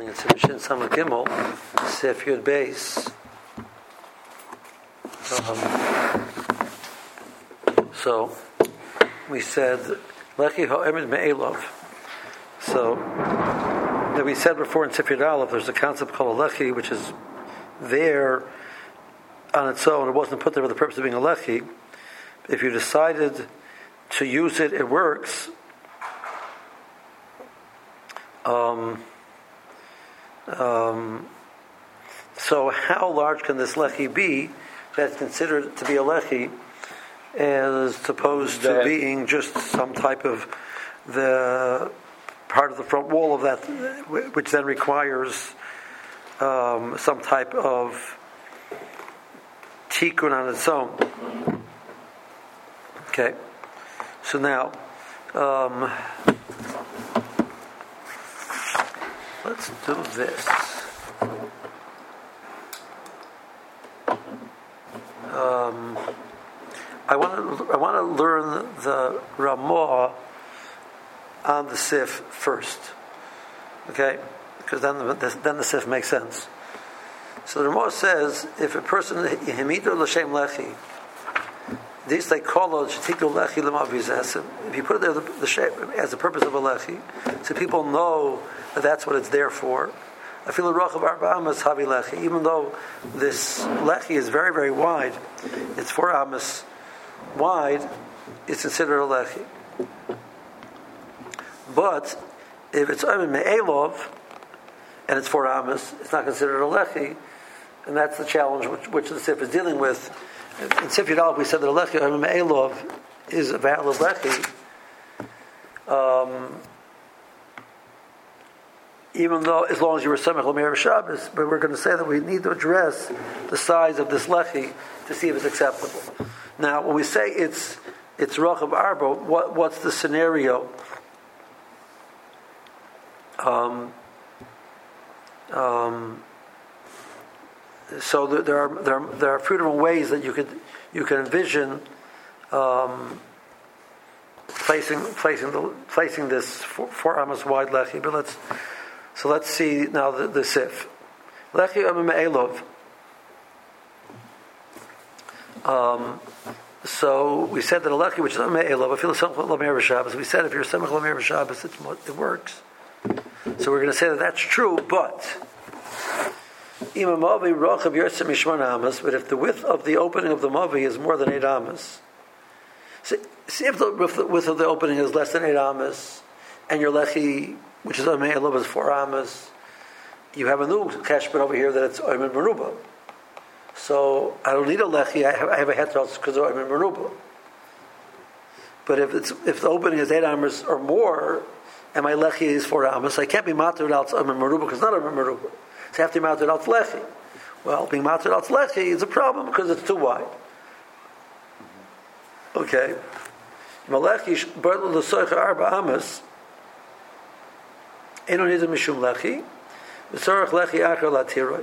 building. It's in Shin Samach Gimel, Sif Yud Beis. So we said Lechi Ha'emed Me'elov. So that we said before in Sif Yud Aleph, there's a concept called a Lechi, which is there on its own. It wasn't put there for the purpose of being a Lechi. If you decided to use it, it works. So how large can this lechi be that's considered to be a lechi as opposed to being just some type of the part of the front wall of that, which then requires some type of tikkun on its own. Okay, so now let's do this. I want to learn the Ramah on the Sif first, okay? Because then the Sif makes sense. So the Ramah says, if a person himidu l'shem lechi, this they call it shetiku lechi l'mavizes. If you put it there the shape as the purpose of a lechi, so people know that that's what it's there for. I feel a rochav arba amas havi lechi, even though this lechi is very, very wide, it's 4 amas wide, it's considered a lechi. But if it's omen me'elov and it's 4 amas, it's not considered a lechi, and that's the challenge which the Sif is dealing with. In Sif Yud Aleph we said that a lechi omen me'elov is a valid lechi. Even though, as long as you were Samech L'Meir Shabbos, but we're going to say that we need to address the size of this lechi to see if it's acceptable. Now, when we say it's Rochav Arba, what's the scenario? So there are a few different ways that you can envision placing this 4 amas wide lechi. But let's see now the Sif. Lechi Omen Me'elov. So we said that a lechi which is Omen Me'elov, I feel a Samech L'Meir Shabbos. We said if you're a Samech L'Meir Shabbos, it works. So we're going to say that that's true, but Imamavi Rochav Yersem Mishman Amas, but if the width of the opening of the Mavi is more than 8 amas, see if the width of the opening is less than 8 amas, and your lechi, which is Omen Me'elov, is 4 amas, you have a new kashbet over here that it's Omen Meruba. So I don't need a lechi, I have a heteros because of Omen Meruba. But if the opening is 8 amas or more, and my lechi is 4 amas, I can't be matur without Omen Meruba because it's not Omen Meruba. So I have to be matur without lechi. Well, being matur without lechi is a problem because it's too wide. Okay. Malechi b'rlo l'soicha arba amas. Eno nidem mishum lechi. V'sorach lechi achar latiroi.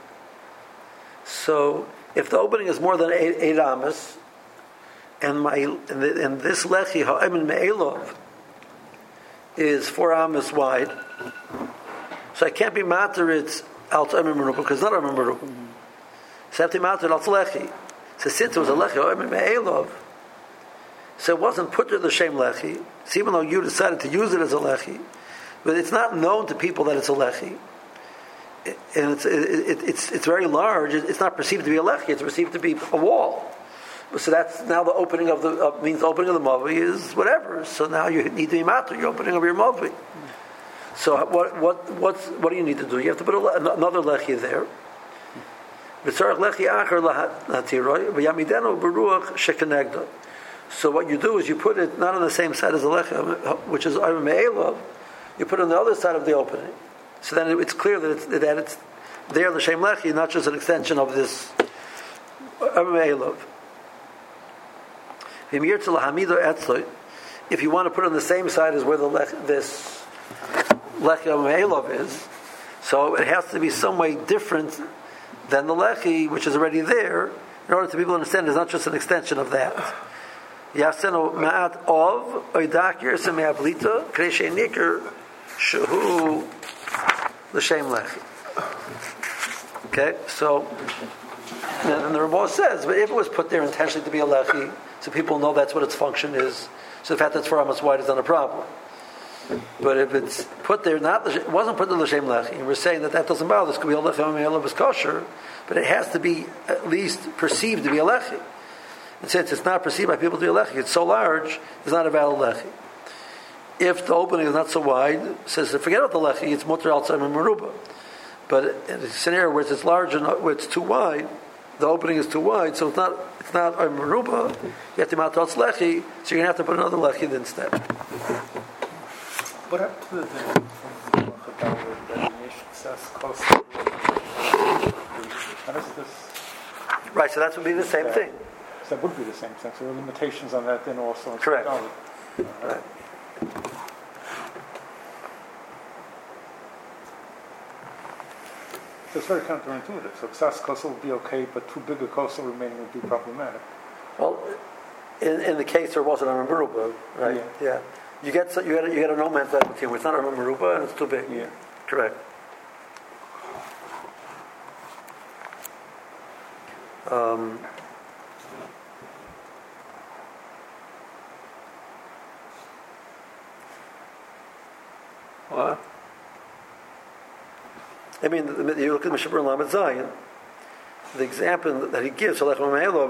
So, if the opening is more than 8 amas, and this lechi ha'emen me'elov is 4 amas wide, so I can't be matur it's alt omen meruba because it's not omen meruba. So I have to be matur alt lechi. So since it was a lechi ha'emen me'elov, so it wasn't put to the same lechi. So even though you decided to use it as a lechi, but it's not known to people that it's a lechi, and it's very large. It's not perceived to be a lechi; it's perceived to be a wall. So that's now the opening of means the opening of the mavi is whatever. So now you need to be matur your opening of your mavi. So what do you need to do? You have to put another lechi there. So what you do is you put it not on the same side as the lechi, which is Omen Me'elov. You put it on the other side of the opening. So then it's clear that it's there, the shem lechi, not just an extension of this Omen Me'elov. If you want to put it on the same side as where this lechi Omen Me'elov is, so it has to be some way different than the lechi, which is already there, in order to be able to understand it's not just an extension of that. Yasenu ma'at of oidak yersem me'ablita k'rei she'nikr shehu l'shem lechi. Okay, so and the Ramah says, but if it was put there intentionally to be a lechi, so people know that's what its function is, so the fact that it's 4 amos wide is not a problem. But if it's put there, it wasn't put there l'shem lechi, and we're saying that doesn't bother. This could be a lechi me'elav is kosher, but it has to be at least perceived to be a lechi. And since it's not perceived by people to be a lechi, it's so large, it's not a valid lechi. If the opening is not so wide, it says forget about the lechi, it's mutter outside meruba. But in a scenario where it's large and where it's too wide, the opening is too wide, so it's not a meruba. You have to mount out lechi, so you're going to have to put another lechi instead. What happened to the how does this? Right, so that would be the same thing. So that would be the same thing. So there are limitations on that then also. Correct. Right. So it's very counterintuitive. So Ksas Kosel would be okay, but too big a Kosel remaining would be problematic. Well, in the case there wasn't a meruba, right? Yeah. You get a no man's land where it's not a meruba and it's too big. Yeah. Correct. What? I mean, you look at Mishabur Lamed Zayin, the example that he gives, is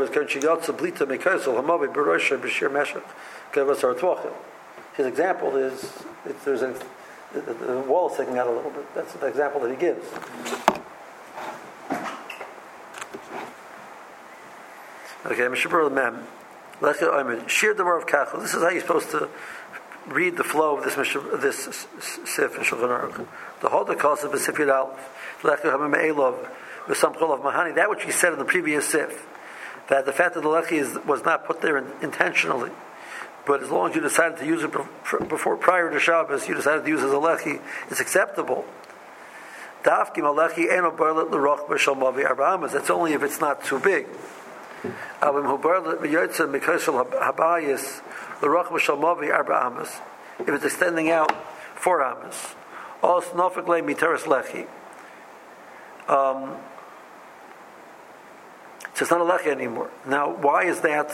his example is, the wall is sticking out a little bit. That's the example that he gives. Okay, Mishabur Mem. Shir Damar of Kachel. This is how you're supposed to read the flow of this sif in Shulchan Aruch. The whole cause of the sif Yud Aleph, lechi hamim me'elov v'samchol of mahani. That which he said in the previous sif, that the fact that the lechi was not put there intentionally, but as long as you decided to use it prior to Shabbos, you decided to use it as a lechi, it's acceptable. Dafkim alechi eno barlet l'roch b'shal mavi arba amos. That's only if it's not too big. Avim hu barlet b'yotzeh mikosel habayis. The Ruch B'Shal Mavi Arba Amos, if it's extending out 4 Amos. Also, Nofik Le Miteres Lechi. So it's not a Lechi anymore. Now, why is that?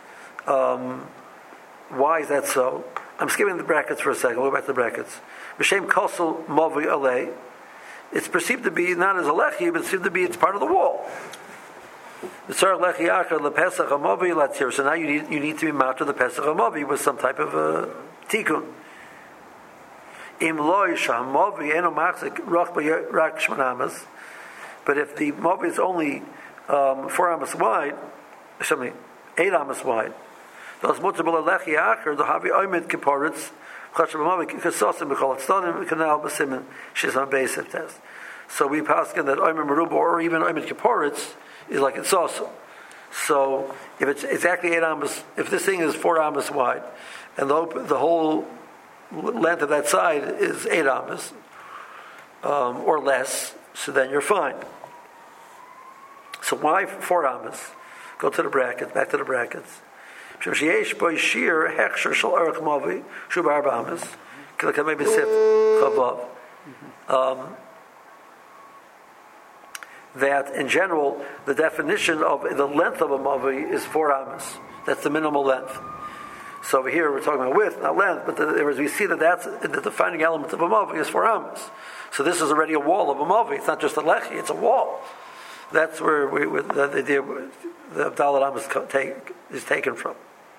Why is that so? I'm skipping the brackets for a second. We'll go back to the brackets. B'Shem Kosel Mavi Alei. It's perceived to be not as a Lechi, but perceived to be it's part of the wall. So now you need to be mounted to the Pesach HaMavi with some type of tikkun. But if the mavi is only 4 amos wide, 8 amos wide, so we pass that Omer Meruba or even Omer Kipporitz is like it's also. So if it's exactly 8 amos, if this thing is 4 amos wide, and the whole length of that side is 8 amos or less, so then you're fine. So why 4 amos? Go to the brackets, back to the brackets. That in general, the definition of the length of a mavi is 4 amos. That's the minimal length. So over here we're talking about width, not length, but we see that that's the defining element of a mavi is 4 amos. So this is already a wall of a mavi. It's not just a lechi; it's a wall. That's where the idea the Abdallah Amos is taken from.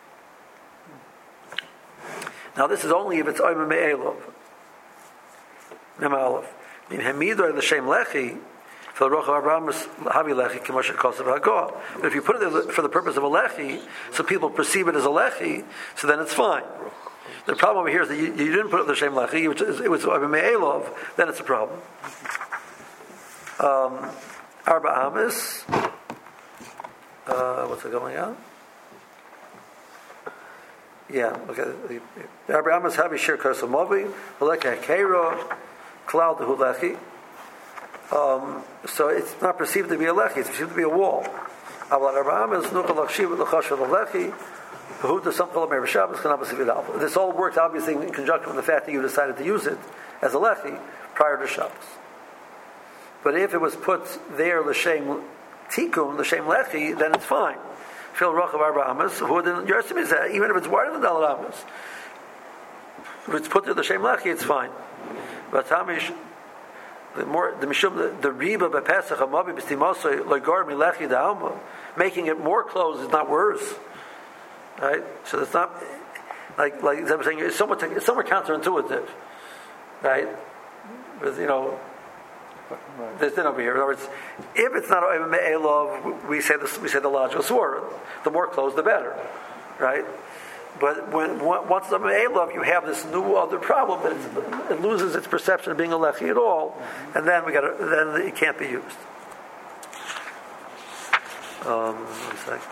Now this is only if it's Omer Me'elov. Mem Aleph. In Hamidah l'shem lechi. But if you put it there for the purpose of a lechi, so people perceive it as a lechi, so then it's fine. The problem over here is that you didn't put it the same lechi, it was me'elov, then it's a problem. Arba Amos. What's it going on? Yeah, okay. Arba Amos habi shir kosomovi, lechi hakeiro, cloud the hulechi. So it's not perceived to be a lechi; it's perceived to be a wall. This all works obviously in conjunction with the fact that you decided to use it as a lechi prior to Shabbos. But if it was put there l'shem tikkun, l'shem lechi, then it's fine. Fil rochav arba amas, who didn't yersim is that even if it's wider than dalad amas. If it's put there l'shem lechi, it's fine. But tamish. The mishum the riba bepesach amabi b'stimasoi logar milechi da'alma, making it more closed is not worse, right? So it's not like I'm saying it's somewhat counterintuitive, right? Because there's din over here. In other words, if it's not a me'elov, we say the logical sword. The more closed, the better, right? But once it's a me'elov, you have this new other problem that it loses its perception of being a lechi at all, and then then it can't be used. One sec.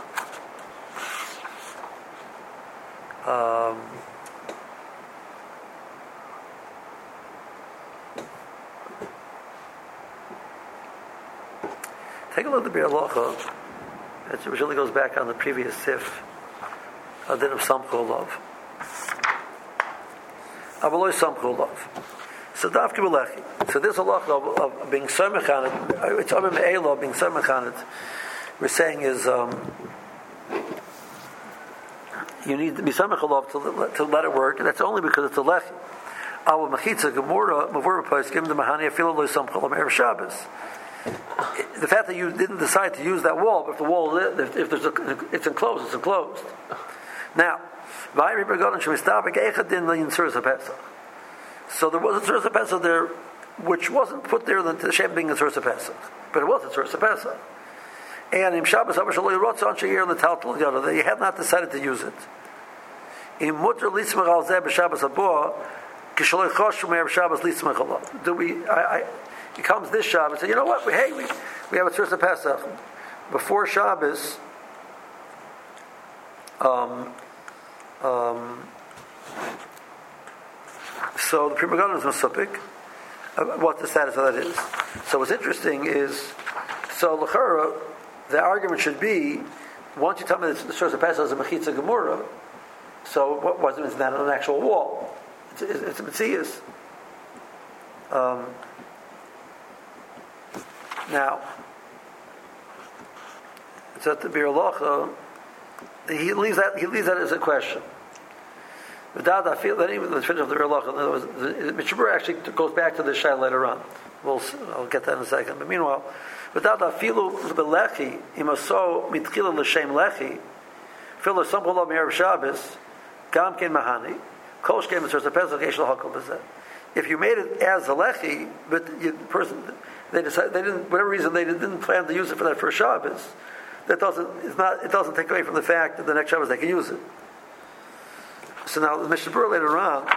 Take a look at the Bir Halacha. It really goes back on the previous sif. Din of Samchul Love. Avaloi Samchul Love. So Dafki B'lechi. So there's a lot of being Samech on it. It's Amim Eila being Samech on it. We're saying is you need to be Samech Love to let it work, and that's only because it's a Lechi. Aval Mechitza Gemura Mavur Pais Gim the Mahani Afilo Lo Samchul Love Erev Shabbos. The fact that you didn't decide to use that wall, but if the wall, if there's it's enclosed, it's enclosed. Now, so there was a Tzuras HaPesach there, which wasn't put there the Shem being a Tzuras HaPesach, but it was a Tzuras HaPesach. And in Shabbos, they had not decided to use it. It comes this Shabbos, and you know what? We have a Tzuras HaPesach. Before Shabbos, so the Pri Megadim is Masupik. What the status of that is. So what's interesting is, so l'chara, the argument should be, once you tell me that the Tzuras HaPesach is a Mechitza Gemura, so what was it? It's not an actual wall. It's a Metzias. Now, so at the Bir Halacha, he leaves that as a question. Without I feel that even the finish of the Bir Halacha, the Mishabur actually goes back to the Shai later on. I'll get that in a second. But meanwhile, without I feel the lechi imaso mitchila l'shem lechi, feel the samchol of Erev Shabbos, gam ken mahani, kosh ken mitzvah pesach yesh lahakol b'zeh. If you made it as a lechi, but the person they decided they didn't, whatever reason they didn't plan to use it for that first Shabbos, it doesn't take away from the fact that the next Shabbos they can use it. So now the Mishnah Berurah later on,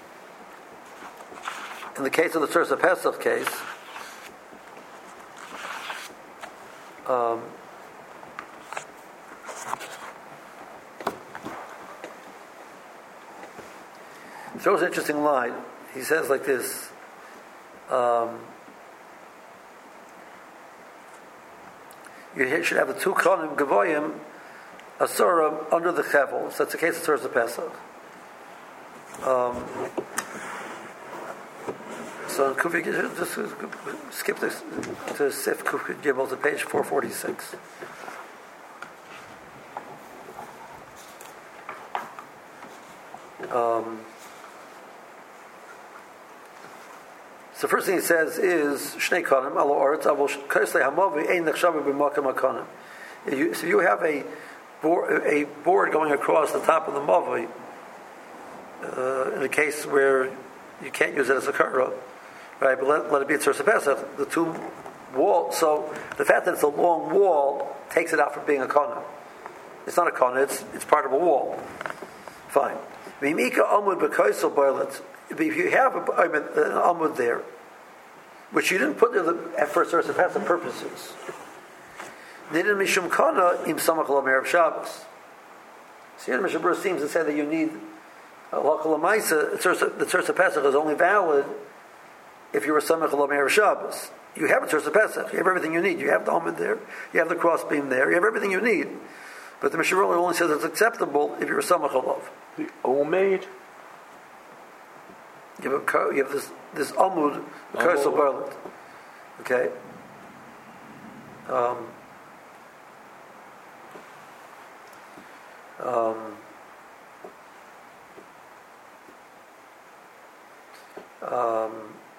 in the case of the Tzuras HaPesach case, throws an interesting line. He says like this. You should have the two konim gavoyim asura under the chevel. So that's the case of Tzuras HaPesach. So Kufi, just skip this to Sif Kufi Gimel to page 446. So the first thing he says is Shnei Konim Alo Oretz Avol Kosle Hamavi Ein Nechshavu B'Makam HaKonim. So you have a board going across the top of the Mavi in a case where you can't use it as a kara, right? But let it be a Tzuras HaPesach. The two walls. So the fact that it's a long wall takes it out from being a kona. It's not a kona. It's part of a wall. Fine. V'imika amud b'koisel boilet. If you have an amud there, which you didn't put there for Tzuras HaPesach purposes, nidin mishum kana im samach lo Erev Shabbos. So here the Mishnah Berurah seems to say that you need halakha l'maisa. The Tzuras HaPesach is only valid if you were samach lo Erev Shabbos. You have a Tzuras HaPesach. You have everything you need. You have the amud there. You have the crossbeam there. You have everything you need. But the Mishnah Berurah only says it's acceptable if you're a samach lo. The Omeid. You have this amud, the Kaisel Barlet. Okay. Um, um, um,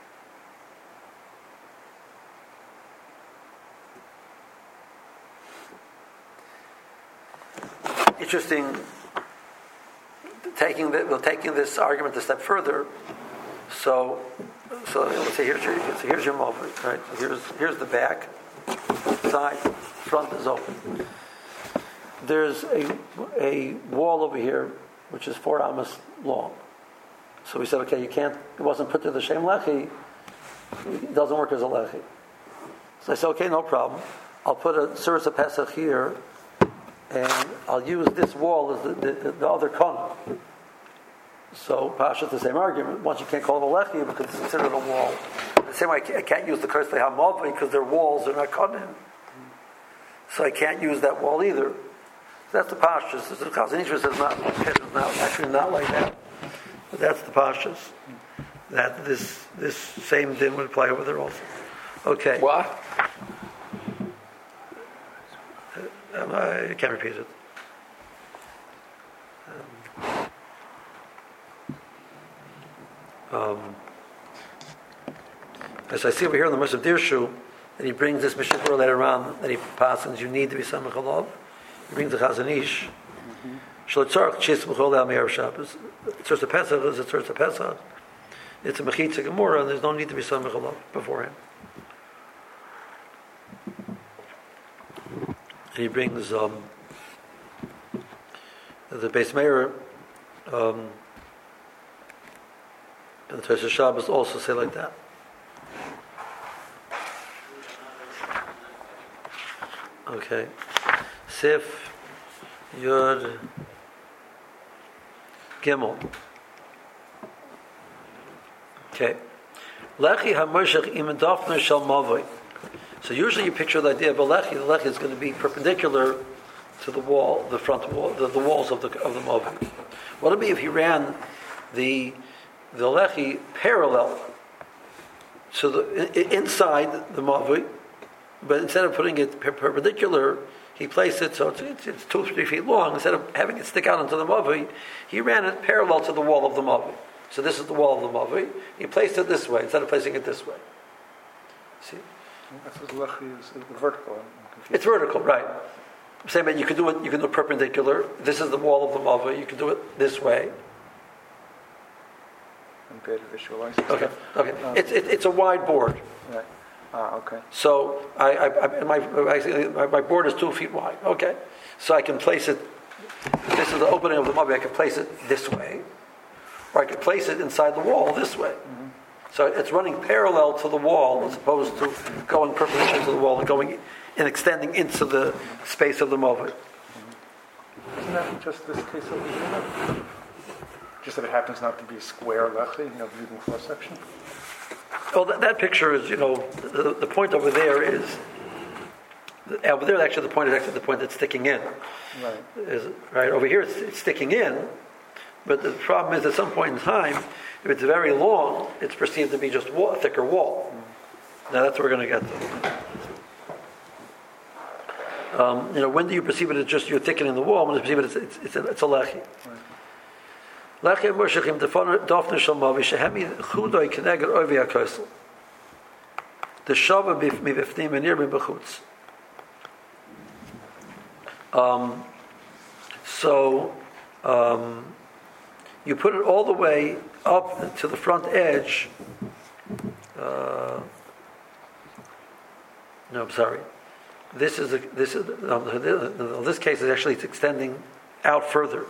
interesting. Taking this argument a step further. So let's say here's your mobile, right? So here's the back, side, front is open. There's a wall over here which is 4 amas long. So we said, okay, it wasn't put to the shem lechi, it doesn't work as a lechi. So I said, okay, no problem. I'll put a Suras Pesach here, and I'll use this wall as the other corner. So Pasha, the same argument. Once you can't call it a lechi because it's considered a wall. The same way I can't use the curse lehamov because their walls are not cut in. So I can't use that wall either. So that's the Pashas. The Chazon Ish says not like that. But that's the Pashas. That this same din would apply over there also. Okay. What? I can't repeat it. As I see over here in the Musaf Dirshu, that he brings this Meshikra later on, that he passes, you need to be Samech Alav. He brings the Chazon Ish. Shlotzarch Chis Mechol Al Me'er Shabbos. Tzurz Pesach is a Tzurz Pesach. It's a Mechitza Gemara, and there's no need to be Samech Alav beforehand. And he brings the Beis Meir, and the Tzurz Shabbos also say like that. Okay. Sif Yud Gimel. Okay. Lechi HaMoshech Im Dafna Shel Mavoi. So usually you picture the idea of a lechi. The lechi is going to be perpendicular to the wall, the front wall, the walls of the Mavoi. What would it be if he ran the lechi parallel to the inside the Mavoi? But instead of putting it perpendicular, he placed it so it's 2 or 3 feet long. Instead of having it stick out into the mavi, he ran it parallel to the wall of the mavi. So this is the wall of the mavi. He placed it this way instead of placing it this way. See? That's lechi is vertical. It's vertical, right? Same way you can do it perpendicular. This is the wall of the mavi. You can do it this way. And better visualize. Okay. It's a wide board. Right. Okay. So my board is 2 feet wide. Okay, so I can place it. This is the opening of the mavi. I can place it this way, or I can place it inside the wall this way. Mm-hmm. So it's running parallel to the wall as opposed to going perpendicular to the wall and going and extending into the space of the mavi. Mm-hmm. Isn't that just this case over here? Just that it happens not to be a square lechi, viewed in cross section. Well, that picture is, the point over there is, over there actually the point is actually the point that's sticking in. Right. Right, over here it's sticking in, but the problem is at some point in time, if it's very long, it's perceived to be just a thicker wall. Now that's what we're going to get to. When do you perceive it as just you're thickening the wall? When you perceive it, it's a lechi. Right. Lechi Moshechim Dafna Shel Mavi Shehemi Chudoi Keneged Ovi HaKosel. The Shava Mivifnim and Nir B'chutz. So you put it all the way up to the front edge. No, I'm sorry. This case is actually it's extending out further.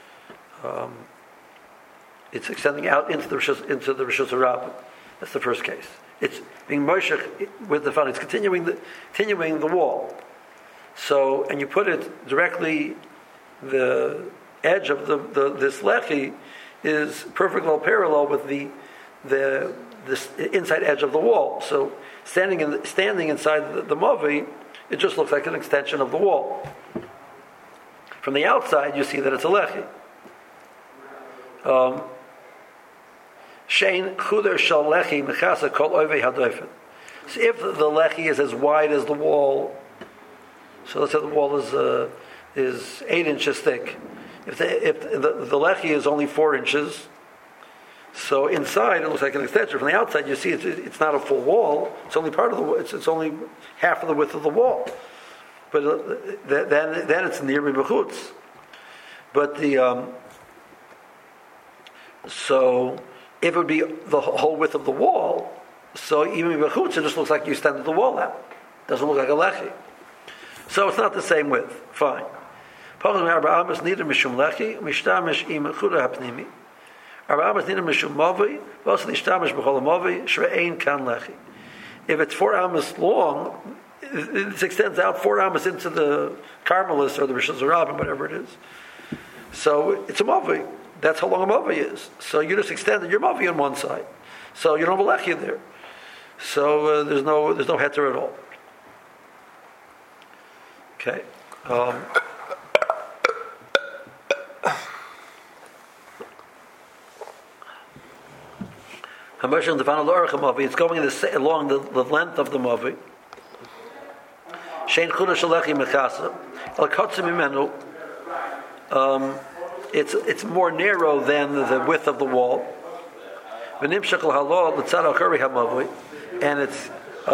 It's extending out into the Rishus Rabbah. That's the first case. It's being moshech with the front. It's continuing the wall. So, and you put it directly. The edge of this lechi is perfectly parallel with the inside edge of the wall. So, standing inside the mavi, it just looks like an extension of the wall. From the outside, you see that it's a lechi. Shein chuder shal lechi mechasa kol ovei hadofen. So if the lechi is as wide as the wall, so let's say the wall is 8 inches thick. If the lechi is only 4 inches, so inside it looks like an extension. From the outside, you see it's not a full wall. It's only part of the. It's only half of the width of the wall. But then it's near b'chutz. But so if it would be the whole width of the wall, so even b'chutz, it just looks like you extended the wall out. Doesn't look like a lechi. So it's not the same width. Fine. Arba amas nida mishum lechi mishtamish im chuda hapnimi. Arba amas nida mishum mavi v'os nishtamish b'chol mavi shre'ein kan lechi. If it's 4 amas long, it extends out 4 amas into the Carmelis or the Rishon Zarabim, whatever it is. So it's a mavi. That's how long a mavi is. So you just extended your mavi on one side. So you don't have a lechi there. So there's no heter at all. Okay. It's going along the length of the mavi. It's more narrow than the width of the wall. And it's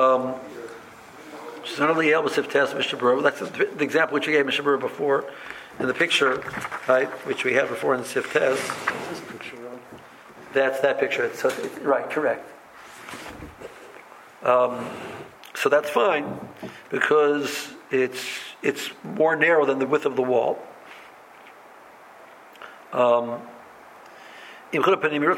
that's the example which we gave Mr. Brewer before in the picture, right, which we had before in the Siftes. That's that picture. Right, correct. So that's fine because it's more narrow than the width of the wall. Now, so if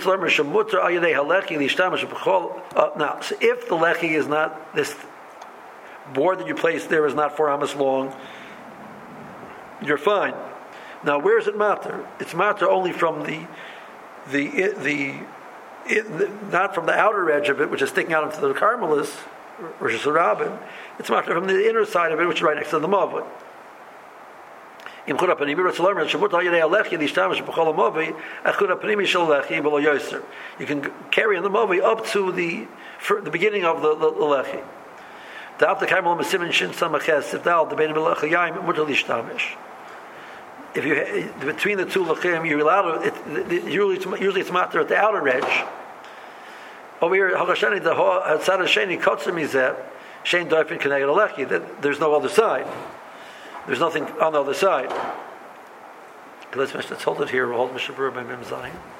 the lechi is not, this board that you place there is not 4 amas long, you're fine. Now, where is it matter? It's matter only from the not from the outer edge of it, which is sticking out into the Carmelis, or Zarabim. It's matter from the inner side of it, which is right next to the Mavli. You can carry on the mavi up to the beginning of the lechi. If you between the two lechim, you're allowed to. Usually it's matter at the outer edge. Over here, there's no other side. There's nothing on the other side. Let's hold it here. We'll hold Mishnah Berurah by Mem Zayin.